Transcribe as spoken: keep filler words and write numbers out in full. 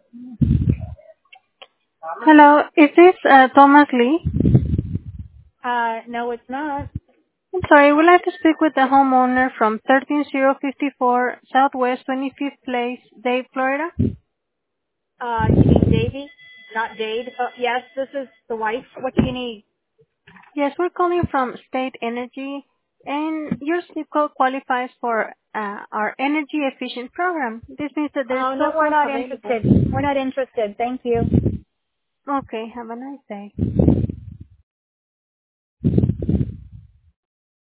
Hello, is this uh, Thomas Lee? Uh, no, it's not. I'm sorry, would like to speak with the homeowner from one three zero five four Southwest twenty-fifth Place, Dade, Florida? Uh, you mean Davy, not Dade? Uh, yes, this is the wife. What do you need? Yes, we're calling from State Energy, and your zip code qualifies for uh, our energy efficient program. This means that there's Oh, no, still we're funds not available. interested. We're not interested. Thank you. Okay, have a nice day.